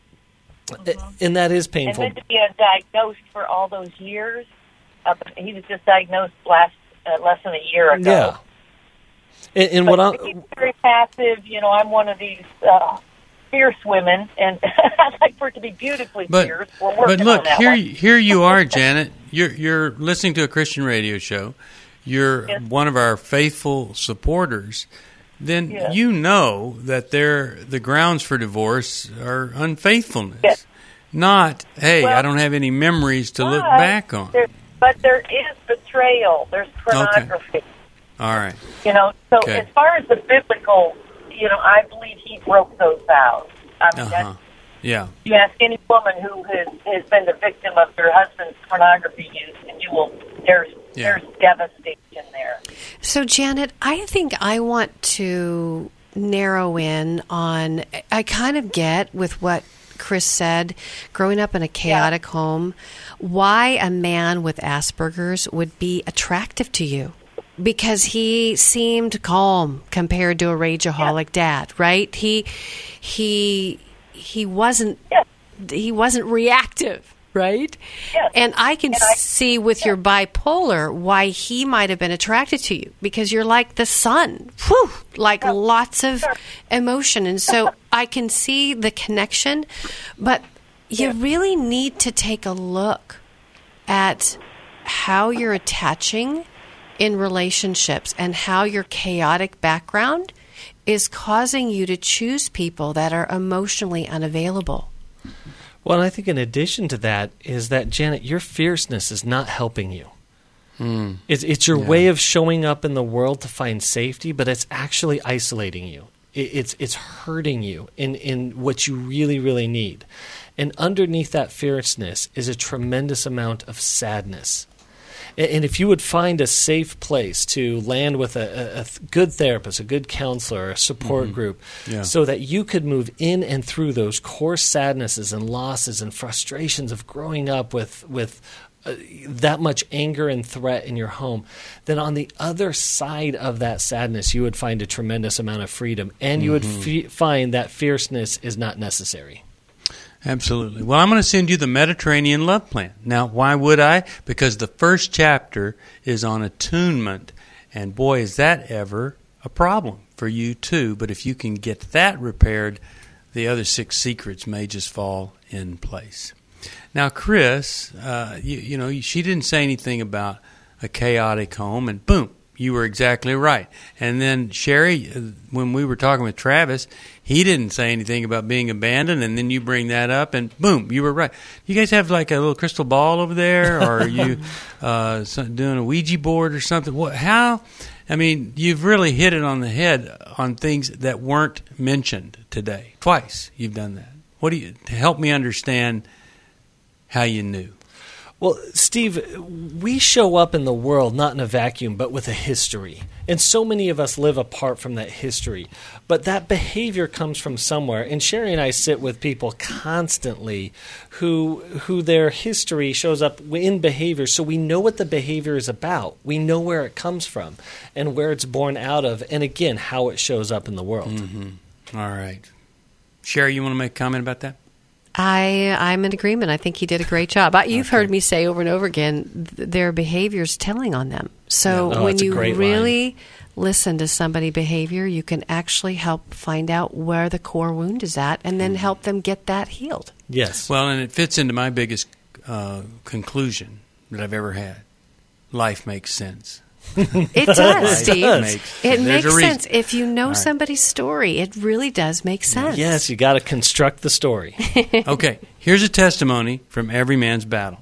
Speaker 9: to,
Speaker 4: and that is
Speaker 9: and
Speaker 4: painful.
Speaker 9: then to be uh, diagnosed for all those years. Uh, he was just diagnosed last uh, less than a year ago.
Speaker 4: Yeah. And, and
Speaker 9: But
Speaker 4: what I'm,
Speaker 9: he's very passive. You know, I'm one of these uh, fierce women, and I'd like for it to be beautifully
Speaker 2: But
Speaker 9: fierce. We're working
Speaker 2: but look,
Speaker 9: on that
Speaker 2: here
Speaker 9: one.
Speaker 2: here you are, Janet. You're you're listening to a Christian radio show. You're
Speaker 9: Yes.
Speaker 2: one of our faithful supporters. Then
Speaker 9: Yes.
Speaker 2: you know that there the grounds for divorce are unfaithfulness,
Speaker 9: Yes.
Speaker 2: not hey, I
Speaker 9: Well,
Speaker 2: don't have any memories to look
Speaker 9: But
Speaker 2: back on.
Speaker 9: there- but there is betrayal. There's pornography.
Speaker 2: All right.
Speaker 9: You know, so
Speaker 2: Okay.
Speaker 9: as far as the biblical, you know, I believe he broke those vows. I mean,
Speaker 2: Uh
Speaker 9: that's
Speaker 2: huh. Yeah.
Speaker 9: you ask any woman who has, has been the victim of their husband's pornography use, and you will there's
Speaker 2: Yeah.
Speaker 9: there's devastation there.
Speaker 3: So, Janet, I think I want to narrow in on, I kind of get with what Chris said, growing up in a chaotic home, why a man with Asperger's would be attractive to you. Because he seemed calm compared to a rageaholic dad, right? He he he wasn't
Speaker 9: Yes.
Speaker 3: he wasn't reactive, right?
Speaker 9: Yes.
Speaker 3: And I can
Speaker 9: And I-
Speaker 3: see with your bipolar why he might have been attracted to you because you're like the sun, whew, like lots of emotion. And so I can see the connection, but you really need to take a look at how you're attaching in relationships and how your chaotic background is causing you to choose people that are emotionally unavailable.
Speaker 4: well, and I think in addition to that is that, Janet, your fierceness is not helping you.
Speaker 2: Hmm.
Speaker 4: It's, it's your
Speaker 2: Yeah.
Speaker 4: way of showing up in the world to find safety, but it's actually isolating you. It, it's it's hurting you in, in what you really, really need. And underneath that fierceness is a tremendous amount of sadness. And, and if you would find a safe place to land with a, a, a good therapist, a good counselor, a support
Speaker 2: Mm-hmm.
Speaker 4: group,
Speaker 2: Yeah.
Speaker 4: so that you could move in and through those core sadnesses and losses and frustrations of growing up with with uh, that much anger and threat in your home, then on the other side of that sadness, you would find a tremendous amount of freedom, and you would
Speaker 2: Mm-hmm.
Speaker 4: f- find that fierceness is not necessary.
Speaker 2: Absolutely. Well, I'm going to send you the Mediterranean Love Plan. Now, why would I? Because the first chapter is on attunement, and boy, is that ever a problem for you too. But if you can get that repaired, the other six secrets may just fall in place. Now, Chris, uh, you, you know, she didn't say anything about a chaotic home, and boom, you were exactly right. And then Sherry, uh, when we were talking with Travis, he didn't say anything about being abandoned, and then you bring that up, and boom, you were right. You guys have like a little crystal ball over there, or are you uh, so- doing a Ouija board or something? What? How? I mean, you've really hit it on the head on things that weren't mentioned today. Twice you've done that. What do you to help me understand how you knew?
Speaker 4: Well, Steve, we show up in the world not in a vacuum, but with a history. And so many of us live apart from that history. But that behavior comes from somewhere. And Sherry and I sit with people constantly who who their history shows up in behavior. So we know what the behavior is about. We know where it comes from and where it's born out of. And again, how it shows up in the world.
Speaker 2: Mm-hmm. All right. Sherry, you want to make a comment about that?
Speaker 3: I, I'm in agreement. I think he did a great job. I, you've okay. heard me say over and over again, th- their behavior's telling on them. So
Speaker 4: yeah. oh,
Speaker 3: when you really
Speaker 4: line.
Speaker 3: listen to somebody's behavior, you can actually help find out where the core wound is at and then help them get that healed.
Speaker 4: Yes.
Speaker 2: Well, and it fits into my biggest uh, conclusion that I've ever had. Life makes sense.
Speaker 3: It does, Steve.
Speaker 4: It,
Speaker 2: makes,
Speaker 3: it makes sense. If you know right. somebody's story, it really does make sense.
Speaker 4: Yes, you got to construct the story.
Speaker 2: Okay, here's a testimony from Every Man's Battle.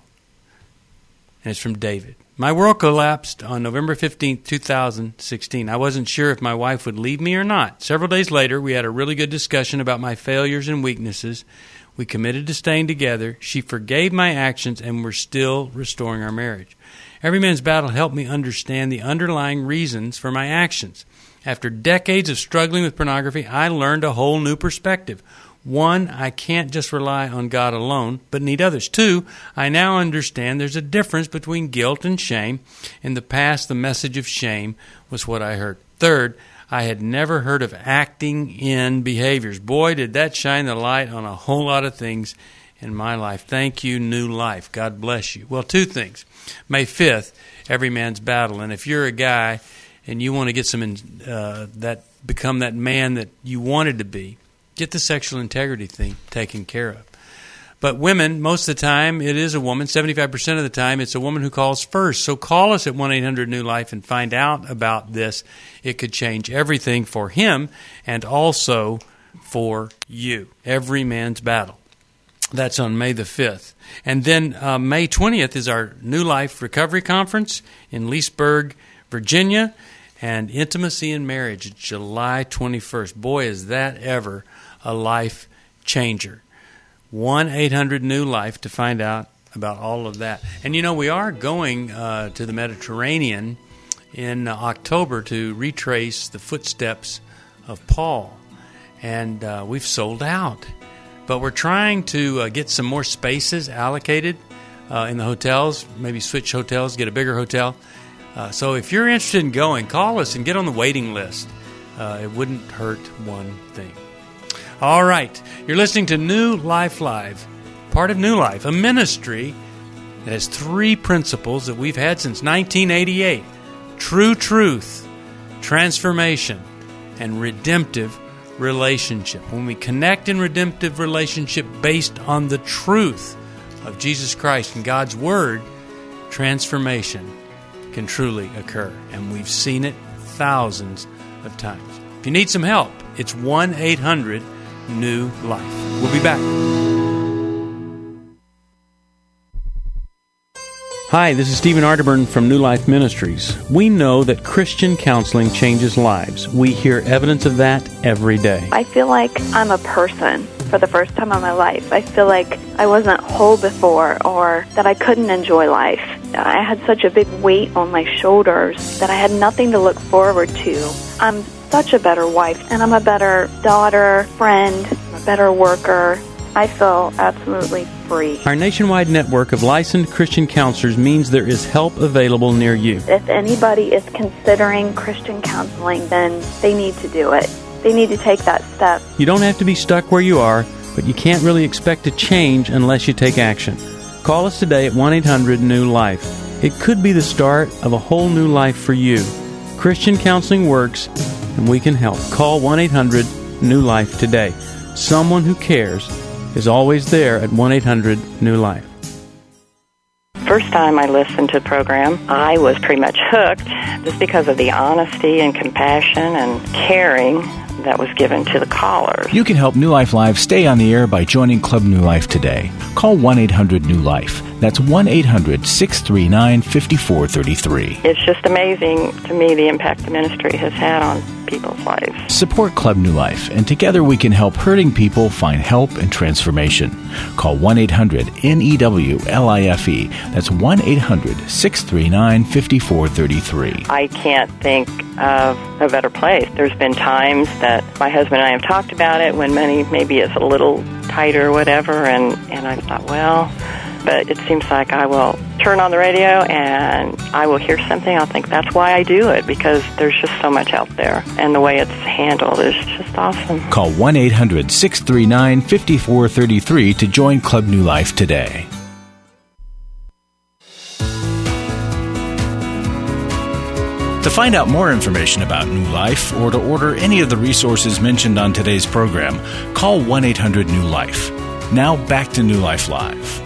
Speaker 2: And it's from David. My world collapsed on November fifteenth, two thousand sixteen. I wasn't sure if my wife would leave me or not. Several days later, we had a really good discussion about my failures and weaknesses. We committed to staying together. She forgave my actions, and we're still restoring our marriage. Every Man's Battle helped me understand the underlying reasons for my actions. After decades of struggling with pornography, I learned a whole new perspective. One, I can't just rely on God alone, but need others. Two, I now understand there's a difference between guilt and shame. In the past, the message of shame was what I heard. Third, I had never heard of acting in behaviors. Boy, did that shine the light on a whole lot of things in my life. Thank you, New Life. God bless you. Well, two things. May fifth, Every Man's Battle. And if you're a guy and you want to get some uh, that become that man that you wanted to be, get the sexual integrity thing taken care of. But women, most of the time, it is a woman. seventy-five percent of the time, it's a woman who calls first. So call us at one eight hundred new life and find out about this. It could change everything for him and also for you. Every Man's Battle. That's on May the fifth. And then uh, May twentieth is our New Life Recovery Conference in Leesburg, Virginia. And Intimacy in Marriage, July twenty-first. Boy, is that ever a life changer. one eight hundred new life to find out about all of that. And, you know, we are going uh, to the Mediterranean in uh, October to retrace the footsteps of Paul. And uh, we've sold out. But we're trying to uh, get some more spaces allocated uh, in the hotels, maybe switch hotels, get a bigger hotel. Uh, so if you're interested in going, call us and get on the waiting list. Uh, it wouldn't hurt one thing. All right. You're listening to New Life Live, part of New Life, a ministry that has three principles that we've had since nineteen eighty-eight. True truth, transformation, and redemptive relationship. When we connect in redemptive relationship based on the truth of Jesus Christ and God's Word, transformation can truly occur. And we've seen it thousands of times. If you need some help, it's one eight hundred new life. We'll be back. Hi, this is Stephen Arterburn from New Life Ministries. We know that Christian counseling changes lives. We hear evidence of that every day.
Speaker 13: I feel like I'm a person for the first time in my life. I feel like I wasn't whole before, or that I couldn't enjoy life. I had such a big weight on my shoulders that I had nothing to look forward to. I'm such a better wife, and I'm a better daughter, friend, a better worker. I feel absolutely free.
Speaker 2: Our nationwide network of licensed Christian counselors means there is help available near you.
Speaker 13: If anybody is considering Christian counseling, then they need to do it. They need to take that step.
Speaker 2: You don't have to be stuck where you are, but you can't really expect to change unless you take action. Call us today at one eight hundred new life. It could be the start of a whole new life for you. Christian counseling works, and we can help. Call one eight hundred new life today. Someone who cares is always there at one eight hundred new life.
Speaker 14: First time I listened to the program, I was pretty much hooked just because of the honesty and compassion and caring that was given to the callers.
Speaker 1: You can help New Life Live stay on the air by joining Club New Life today. Call one eight hundred new life. That's one eight hundred six three nine five four three three.
Speaker 14: It's just amazing to me the impact the ministry has had on people's lives.
Speaker 1: Support Club New Life, and together we can help hurting people find help and transformation. Call one eight hundred N E W L I F E. That's one eight hundred six three nine five four three three.
Speaker 14: I can't think of a better place. There's been times that my husband and I have talked about it when money maybe is a little tighter or whatever, and, and I thought, well, but it seems like I will turn on the radio and I will hear something. I'll think that's why I do it, because there's just so much out there, and the way it's handled is just awesome.
Speaker 1: Call one eight hundred six three nine five four three three to join Club New Life today. To find out more information about New Life or to order any of the resources mentioned on today's program, call one eight hundred New Life. Now back to New Life Live.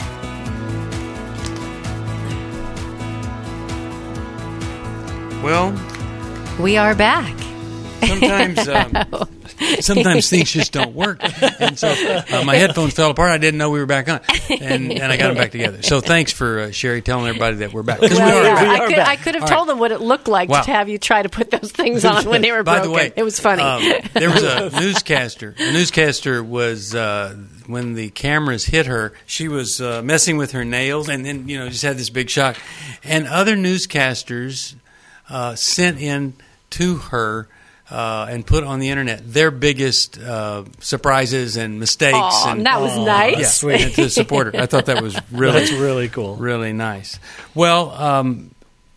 Speaker 2: Well,
Speaker 3: we are back.
Speaker 2: Sometimes, um, sometimes things just don't work, and so uh, my headphones fell apart. I didn't know we were back on, and, and I got them back together. So thanks for uh, Sherry telling everybody that we're back. 'Cause
Speaker 3: Well,
Speaker 2: we are
Speaker 3: yeah,
Speaker 2: back.
Speaker 3: I, could, I could have
Speaker 2: All
Speaker 3: told
Speaker 2: right.
Speaker 3: them what it looked like
Speaker 2: Wow.
Speaker 3: to have you try to put those things on when they were
Speaker 2: By
Speaker 3: broken.
Speaker 2: the way,
Speaker 3: it was funny.
Speaker 2: Um, there was a newscaster. A newscaster was uh, when the cameras hit her. She was uh, messing with her nails, and then you know just had this big shock. And other newscasters uh, sent in to her. Uh, and put on the internet their biggest uh, surprises and mistakes.
Speaker 3: Aw,
Speaker 2: and
Speaker 3: that was nice.
Speaker 2: Yeah,
Speaker 4: Sweet.
Speaker 2: and to support her. I thought that was really,
Speaker 4: That's really cool.
Speaker 2: really nice. Well, um,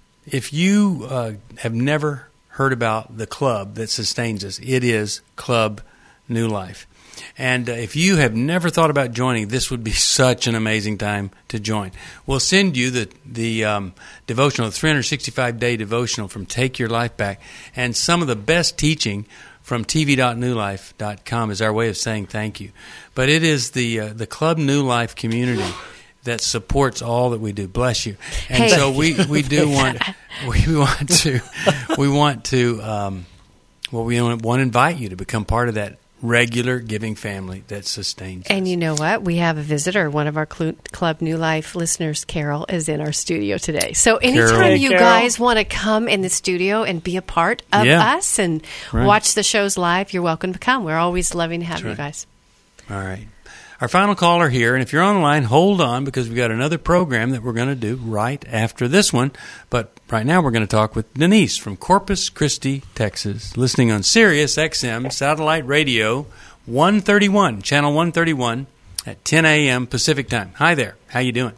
Speaker 2: if you uh, have never heard about the club that sustains us, it is Club New Life. And uh, if you have never thought about joining, this would be such an amazing time to join. We'll send you the the um, devotional, the three hundred sixty-five day devotional from Take Your Life Back, and some of the best teaching from T V dot new life dot com is our way of saying thank you. But it is the uh, the Club New Life community that supports all that we do. Bless you. And
Speaker 3: Hey.
Speaker 2: so we, we do want we want to we want to um, well we want to invite you to become part of that regular giving family that sustains.
Speaker 3: And you know what? We have a visitor. One of our Clu- Club New Life listeners, Carol, is in our studio today. So anytime
Speaker 2: Carol. Hey,
Speaker 3: you
Speaker 2: Carol.
Speaker 3: guys want to come in the studio and be a part of
Speaker 2: Yeah.
Speaker 3: us and
Speaker 2: Right.
Speaker 3: watch the shows live, you're welcome to come. We're always loving to have
Speaker 2: That's
Speaker 3: you
Speaker 2: right.
Speaker 3: guys.
Speaker 2: All right. Our final caller here, and if you're on the line, hold on, because we've got another program that we're going to do right after this one. But right now we're going to talk with Denise from Corpus Christi, Texas, listening on Sirius X M Satellite Radio one thirty-one, Channel one thirty-one at ten a.m. Pacific Time. Hi there. How you doing?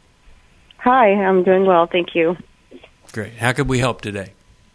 Speaker 15: Hi, I'm doing well, thank you.
Speaker 2: Great. How could we help today?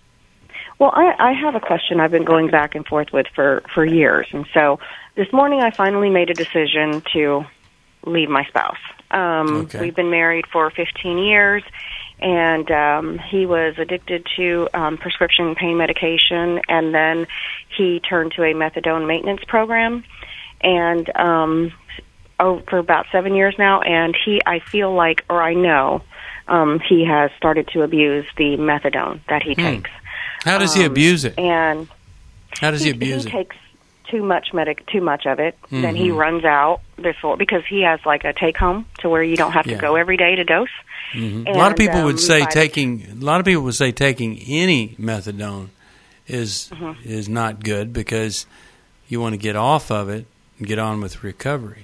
Speaker 15: Well, I, I have a question I've been going back and forth with for, for years. And so this morning I finally made a decision to leave my spouse. Um,
Speaker 16: Okay.
Speaker 15: We've been married for fifteen years, and um, he was addicted to um, prescription pain medication, and then he turned to a methadone maintenance program. And um, oh, for about seven years now, and he, I feel like, or I know, um, he has started to abuse the methadone that he
Speaker 2: Hmm.
Speaker 15: takes.
Speaker 2: How does he
Speaker 15: Um,
Speaker 2: abuse it?
Speaker 15: And
Speaker 2: How does he abuse
Speaker 15: he
Speaker 2: it?
Speaker 15: takes too much medic, too much of it. Then he
Speaker 2: Mhm.
Speaker 15: runs out before, because he has like a take home to where you don't have to
Speaker 2: Yeah.
Speaker 15: go every day to dose.
Speaker 2: Mhm. A lot of
Speaker 15: And,
Speaker 2: people
Speaker 15: um,
Speaker 2: would say
Speaker 15: by the-
Speaker 2: taking. A lot of people would say taking any methadone is
Speaker 15: Mhm.
Speaker 2: is not good, because you want to get off of it and get on with recovery.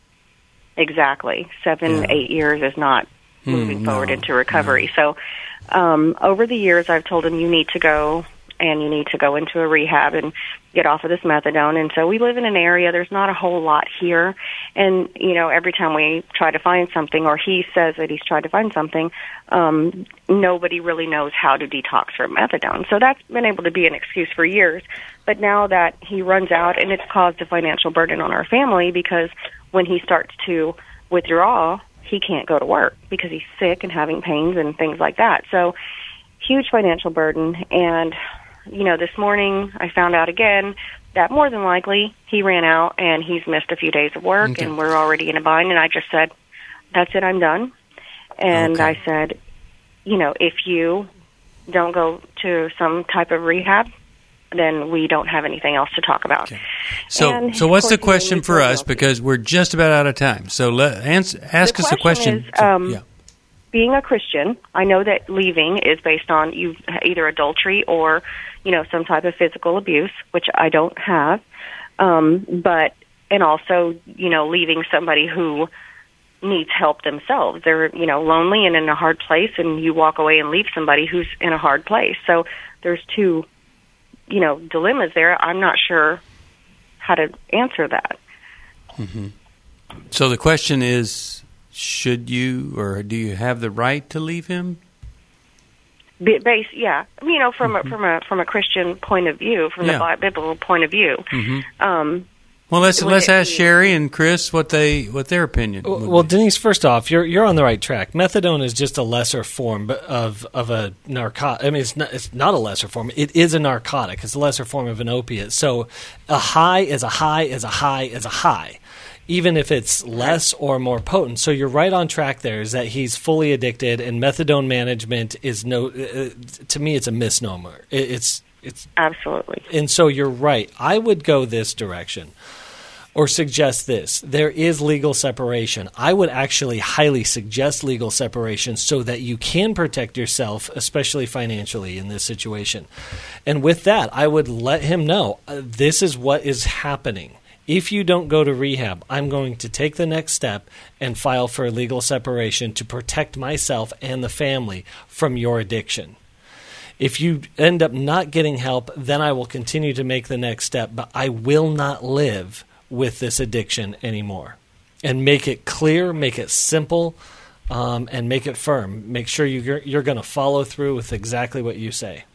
Speaker 15: Exactly. Seven,
Speaker 2: Yeah.
Speaker 15: eight years is not
Speaker 2: Hmm,
Speaker 15: moving forward
Speaker 2: no,
Speaker 15: into recovery. So um, over the years, I've told him, you need to go and you need to go into a rehab and get off of this methadone. And so we live in an area, there's not a whole lot here. And, you know, every time we try to find something, or he says that he's tried to find something, um, nobody really knows how to detox from methadone. So that's been able to be an excuse for years. But now that he runs out, and it's caused a financial burden on our family, because when he starts to withdraw, he can't go to work because he's sick and having pains and things like that. So huge financial burden. And, you know, this morning I found out again that more than likely he ran out and he's missed a few days of work,
Speaker 16: Okay.
Speaker 15: and we're already in a bind. And I just said, that's it, I'm done. And
Speaker 16: Okay.
Speaker 15: I said, you know, if you don't go to some type of rehab, then we don't have anything else to talk about.
Speaker 2: So,
Speaker 15: And,
Speaker 2: so
Speaker 15: of
Speaker 2: what's the
Speaker 15: course,
Speaker 2: question
Speaker 15: you
Speaker 2: for us? Because we're just about out of time. So, let ans- ask
Speaker 15: The
Speaker 2: us a question.
Speaker 15: is, um,
Speaker 2: yeah.
Speaker 15: being a Christian, I know that leaving is based on you either adultery or, you know, some type of physical abuse, which I don't have. Um, but, and also, you know, leaving somebody who needs help themselves. They're, you know, lonely and in a hard place, and you walk away and leave somebody who's in a hard place. So there's two, you know, dilemmas there. I'm not sure how to answer that.
Speaker 2: Mm-hmm. So the question is, should you or do you have the right to leave him?
Speaker 15: Base, yeah, you know, from mm-hmm. a from a from a Christian point of view, from yeah. the biblical point of view.
Speaker 2: Mm-hmm.
Speaker 15: Um,
Speaker 2: well, let's let's it, ask Sherry and Chris what they what their opinion.
Speaker 4: Well, well Denise, first off, you're you're on the right track. Methadone is just a lesser form of of a narcotic. I mean, it's not it's not a lesser form. It is a narcotic. It's a lesser form of an opiate. So, a high is a high is a high is a high, even if it's less or more potent. So you're right on track there, is that he's fully addicted, and methadone management is no, uh, to me, it's a misnomer. It, it's it's
Speaker 15: Absolutely.
Speaker 4: And so you're right. I would go this direction or suggest this. There is legal separation. I would actually highly suggest legal separation so that you can protect yourself, especially financially in this situation. And with that, I would let him know, uh, this is what is happening. If you don't go to rehab, I'm going to take the next step and file for legal separation to protect myself and the family from your addiction. If you end up not getting help, then I will continue to make the next step, but I will not live with this addiction anymore. And make it clear, make it simple, um, and make it firm. Make sure you're, you're going to follow through with exactly what you say.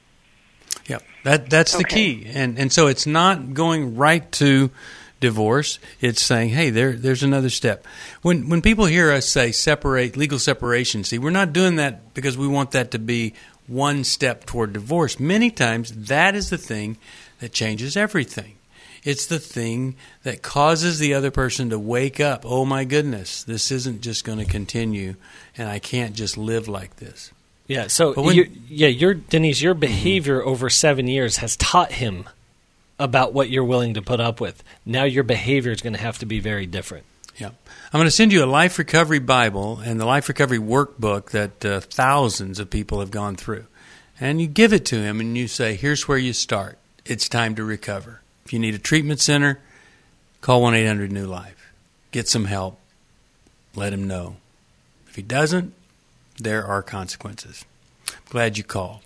Speaker 2: Yeah, that that's okay. The key, and and so it's not going right to divorce. It's saying, hey, there there's another step. When when people hear us say separate, legal separation, see, we're not doing that because we want that to be one step toward divorce. Many times, that is the thing that changes everything. It's the thing that causes the other person to wake up. Oh my goodness, this isn't just going to continue, and I can't just live like this.
Speaker 4: Yeah, so
Speaker 2: when,
Speaker 4: you're, yeah, your Denise, your behavior mm-hmm. over seven years has taught him about what you're willing to put up with. Now your behavior is going to have to be very different.
Speaker 2: Yeah, I'm going to send you a Life Recovery Bible and the Life Recovery Workbook that uh, thousands of people have gone through, and you give it to him and you say, "Here's where you start. It's time to recover. If you need a treatment center, call one eight hundred new life. Get some help. Let him know. If he doesn't, there are consequences." Glad you called.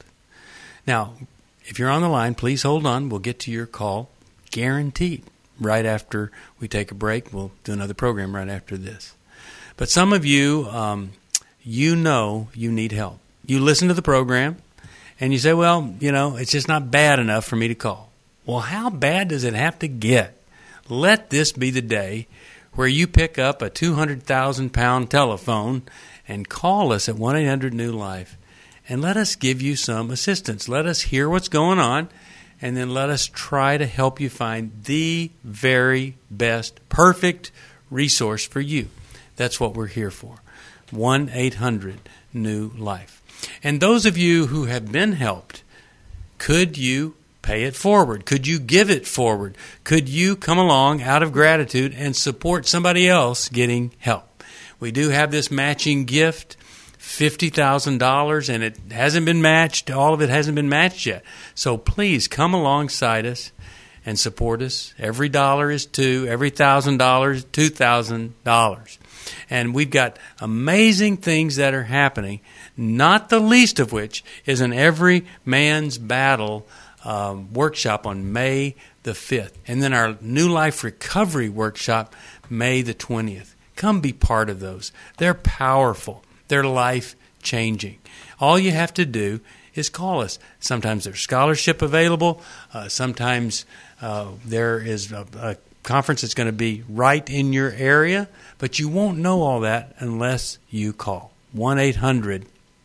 Speaker 2: Now, if you're on the line, please hold on. We'll get to your call, guaranteed. Right after we take a break, we'll do another program right after this. But some of you, um, you know you need help. You listen to the program, and you say, well, you know, it's just not bad enough for me to call. Well, how bad does it have to get? Let this be the day where you pick up a two hundred thousand pound telephone and call us at one eight hundred new life and let us give you some assistance. Let us hear what's going on, and then let us try to help you find the very best, perfect resource for you. That's what we're here for. one eight hundred new life. And those of you who have been helped, could you pay it forward? Could you give it forward? Could you come along out of gratitude and support somebody else getting help? We do have this matching gift, fifty thousand dollars, and it hasn't been matched. All of it hasn't been matched yet. So please come alongside us and support us. Every dollar is two. Every one thousand dollars, two thousand dollars. And we've got amazing things that are happening, not the least of which is an Every Man's Battle um, workshop on May the fifth. And then our New Life Recovery workshop, May the twentieth. Come be part of those. They're powerful. They're life-changing. All you have to do is call us. Sometimes there's scholarship available. Uh, sometimes uh, there is a, a conference that's going to be right in your area. But you won't know all that unless you call. one eight hundred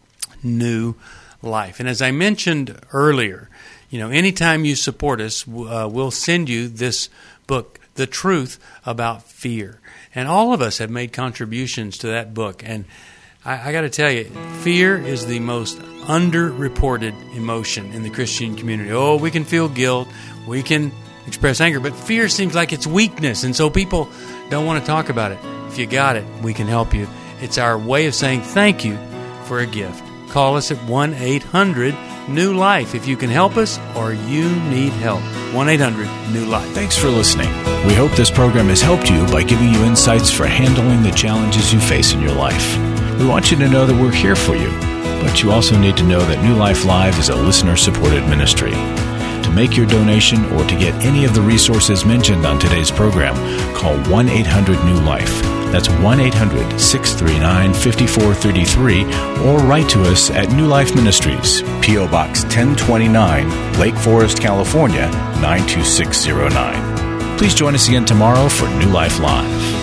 Speaker 2: new life. And as I mentioned earlier, you know, anytime you support us, uh, we'll send you this book, The Truth About Fear. And all of us have made contributions to that book. And I, I got to tell you, fear is the most underreported emotion in the Christian community. Oh, we can feel guilt. We can express anger. But fear seems like it's weakness. And so people don't want to talk about it. If you got it, we can help you. It's our way of saying thank you for a gift. Call us at one eight hundred new life if you can help us or you need help. one eight hundred new life.
Speaker 1: Thanks for listening. We hope this program has helped you by giving you insights for handling the challenges you face in your life. We want you to know that we're here for you, but you also need to know that New Life Live is a listener-supported ministry. To make your donation or to get any of the resources mentioned on today's program, call one eight hundred new life. That's one eight hundred six three nine five four three three or write to us at New Life Ministries, P O. Box ten twenty-nine, Lake Forest, California, nine two six zero nine. Please join us again tomorrow for New Life Live.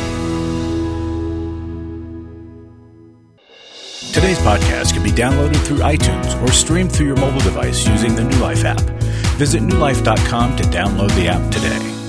Speaker 1: Today's podcast can be downloaded through iTunes or streamed through your mobile device using the New Life app. Visit new life dot com to download the app today.